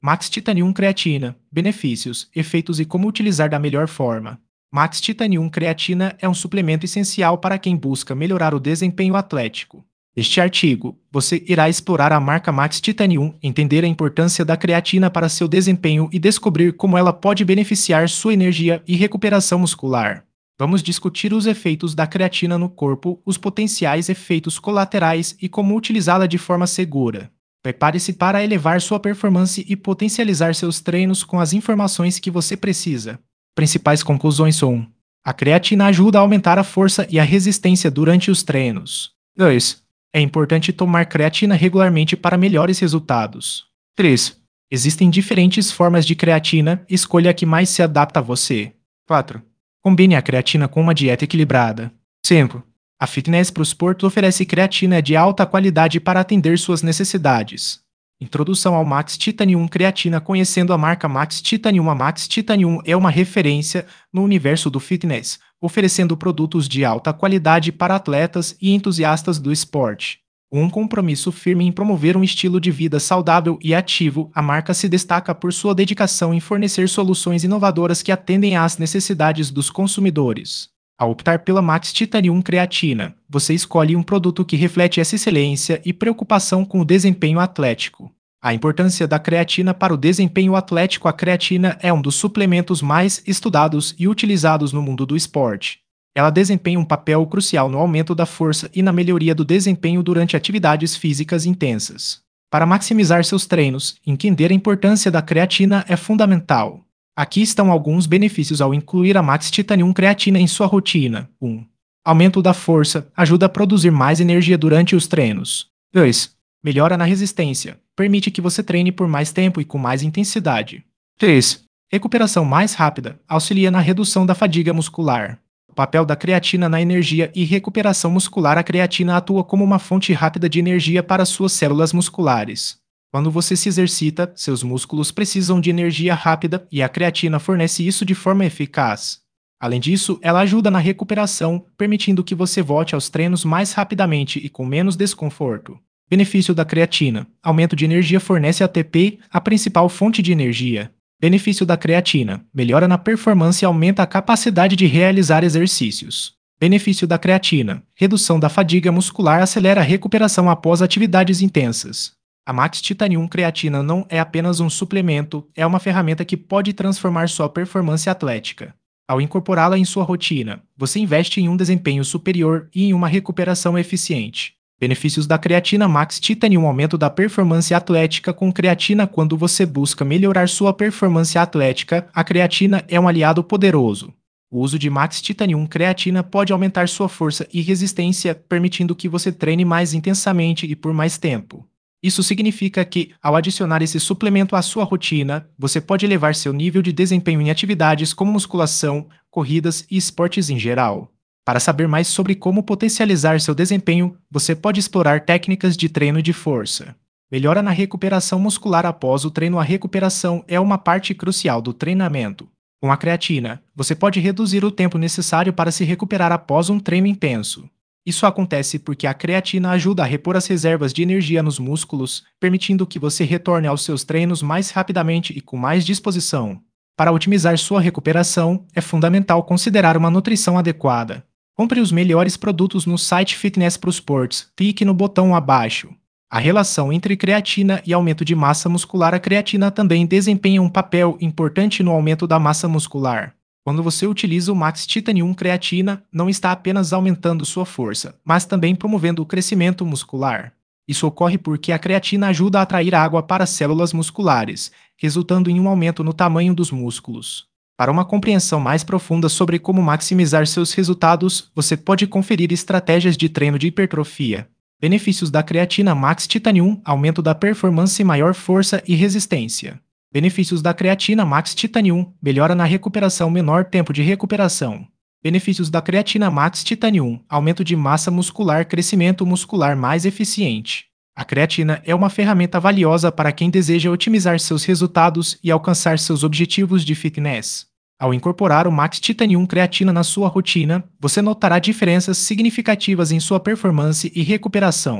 Max Titanium Creatina. Benefícios, efeitos e como utilizar da melhor forma. Max Titanium Creatina é um suplemento essencial para quem busca melhorar o desempenho atlético. Neste artigo, você irá explorar a marca Max Titanium, entender a importância da creatina para seu desempenho e descobrir como ela pode beneficiar sua energia e recuperação muscular. Vamos discutir os efeitos da creatina no corpo, os potenciais efeitos colaterais e como utilizá-la de forma segura. Prepare-se para elevar sua performance e potencializar seus treinos com as informações que você precisa. Principais conclusões são: a creatina ajuda a aumentar a força e a resistência durante os treinos. 2. É importante tomar creatina regularmente para melhores resultados. 3. Existem diferentes formas de creatina, escolha a que mais se adapta a você. 4. Combine a creatina com uma dieta equilibrada. 5. A Fitness Pro Sport oferece creatina de alta qualidade para atender suas necessidades. Introdução ao Max Titanium Creatina. Conhecendo a marca Max Titanium. A Max Titanium é uma referência no universo do fitness, oferecendo produtos de alta qualidade para atletas e entusiastas do esporte. Com um compromisso firme em promover um estilo de vida saudável e ativo, a marca se destaca por sua dedicação em fornecer soluções inovadoras que atendem às necessidades dos consumidores. Ao optar pela Max Titanium Creatina, você escolhe um produto que reflete essa excelência e preocupação com o desempenho atlético. A importância da creatina para o desempenho atlético. A creatina é um dos suplementos mais estudados e utilizados no mundo do esporte. Ela desempenha um papel crucial no aumento da força e na melhoria do desempenho durante atividades físicas intensas. Para maximizar seus treinos, entender a importância da creatina é fundamental. Aqui estão alguns benefícios ao incluir a Max Titanium Creatina em sua rotina. 1. Aumento da força, ajuda a produzir mais energia durante os treinos. 2. Melhora na resistência, permite que você treine por mais tempo e com mais intensidade. 3. Recuperação mais rápida, auxilia na redução da fadiga muscular. O papel da creatina na energia e recuperação muscular. A creatina atua como uma fonte rápida de energia para suas células musculares. Quando você se exercita, seus músculos precisam de energia rápida e a creatina fornece isso de forma eficaz. Além disso, ela ajuda na recuperação, permitindo que você volte aos treinos mais rapidamente e com menos desconforto. Benefício da creatina: aumento de energia. Fornece ATP, a principal fonte de energia. Benefício da creatina: melhora na performance e aumenta a capacidade de realizar exercícios. Benefício da creatina: redução da fadiga muscular, acelera a recuperação após atividades intensas. A Max Titanium Creatina não é apenas um suplemento, é uma ferramenta que pode transformar sua performance atlética. Ao incorporá-la em sua rotina, você investe em um desempenho superior e em uma recuperação eficiente. Benefícios da creatina. Max Titanium: aumento da performance atlética. Com creatina. Quando você busca melhorar sua performance atlética, a creatina é um aliado poderoso. O uso de Max Titanium Creatina pode aumentar sua força e resistência, permitindo que você treine mais intensamente e por mais tempo. Isso significa que, ao adicionar esse suplemento à sua rotina, você pode elevar seu nível de desempenho em atividades como musculação, corridas e esportes em geral. Para saber mais sobre como potencializar seu desempenho, você pode explorar técnicas de treino de força. Melhora na recuperação muscular após o treino. A recuperação é uma parte crucial do treinamento. Com a creatina, você pode reduzir o tempo necessário para se recuperar após um treino intenso. Isso acontece porque a creatina ajuda a repor as reservas de energia nos músculos, permitindo que você retorne aos seus treinos mais rapidamente e com mais disposição. Para otimizar sua recuperação, é fundamental considerar uma nutrição adequada. Compre os melhores produtos no site Fitness Pro Sports. Clique no botão abaixo. A relação entre creatina e aumento de massa muscular. A creatina também desempenha um papel importante no aumento da massa muscular. Quando você utiliza o Max Titanium Creatina, não está apenas aumentando sua força, mas também promovendo o crescimento muscular. Isso ocorre porque a creatina ajuda a atrair água para as células musculares, resultando em um aumento no tamanho dos músculos. Para uma compreensão mais profunda sobre como maximizar seus resultados, você pode conferir estratégias de treino de hipertrofia. Benefícios da creatina. Max Titanium: aumento da performance, maior força e resistência. Benefícios da creatina. Max Titanium: melhora na recuperação, menor tempo de recuperação. Benefícios da creatina. Max Titanium: aumento de massa muscular, crescimento muscular mais eficiente. A creatina é uma ferramenta valiosa para quem deseja otimizar seus resultados e alcançar seus objetivos de fitness. Ao incorporar o Max Titanium Creatina na sua rotina, você notará diferenças significativas em sua performance e recuperação.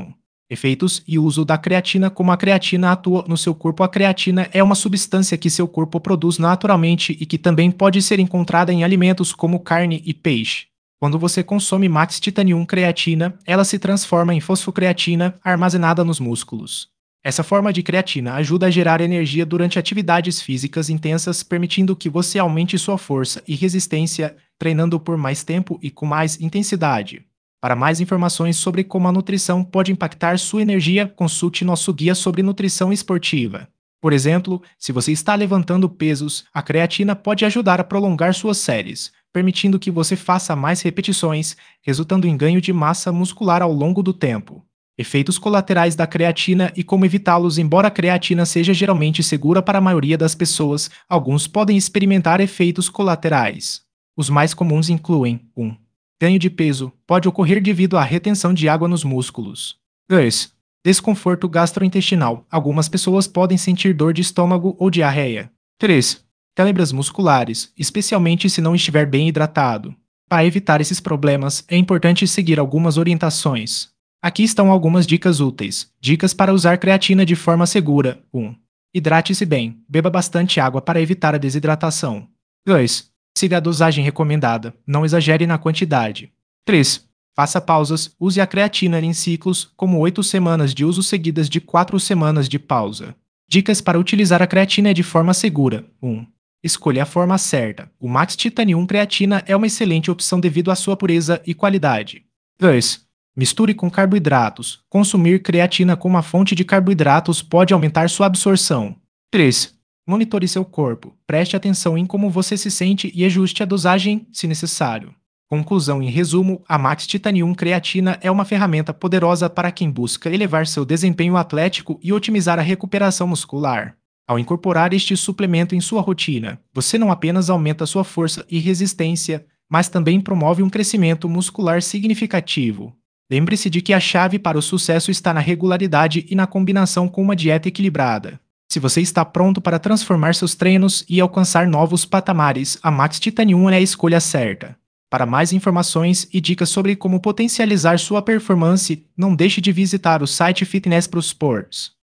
Efeitos e uso da creatina. Como a creatina atua no seu corpo? A creatina é uma substância que seu corpo produz naturalmente e que também pode ser encontrada em alimentos como carne e peixe. Quando você consome Max Titanium creatina, ela se transforma em fosfocreatina armazenada nos músculos. Essa forma de creatina ajuda a gerar energia durante atividades físicas intensas, permitindo que você aumente sua força e resistência, treinando por mais tempo e com mais intensidade. Para mais informações sobre como a nutrição pode impactar sua energia, consulte nosso guia sobre nutrição esportiva. Por exemplo, se você está levantando pesos, a creatina pode ajudar a prolongar suas séries, permitindo que você faça mais repetições, resultando em ganho de massa muscular ao longo do tempo. Efeitos colaterais da creatina e como evitá-los. Embora a creatina seja geralmente segura para a maioria das pessoas, alguns podem experimentar efeitos colaterais. Os mais comuns incluem 1. Ganho de peso pode ocorrer devido à retenção de água nos músculos. 2. Desconforto gastrointestinal. Algumas pessoas podem sentir dor de estômago ou diarreia. 3. Câimbras musculares, especialmente se não estiver bem hidratado. Para evitar esses problemas, é importante seguir algumas orientações. Aqui estão algumas dicas úteis. Dicas para usar creatina de forma segura. 1. Hidrate-se bem. Beba bastante água para evitar a desidratação. 2. Siga a dosagem recomendada. Não exagere na quantidade. 3. Faça pausas. Use a creatina em ciclos, como 8 semanas de uso seguidas de 4 semanas de pausa. Dicas para utilizar a creatina de forma segura. 1. Escolha a forma certa. O Max Titanium Creatina é uma excelente opção devido à sua pureza e qualidade. 2. Misture com carboidratos. Consumir creatina como uma fonte de carboidratos pode aumentar sua absorção. 3. Monitore seu corpo. Preste atenção em como você se sente e ajuste a dosagem se necessário. Conclusão. Em resumo, a Max Titanium Creatina é uma ferramenta poderosa para quem busca elevar seu desempenho atlético e otimizar a recuperação muscular. Ao incorporar este suplemento em sua rotina, você não apenas aumenta sua força e resistência, mas também promove um crescimento muscular significativo. Lembre-se de que a chave para o sucesso está na regularidade e na combinação com uma dieta equilibrada. Se você está pronto para transformar seus treinos e alcançar novos patamares, a Max Titanium é a escolha certa. Para mais informações e dicas sobre como potencializar sua performance, não deixe de visitar o site Fitness Pro Sports.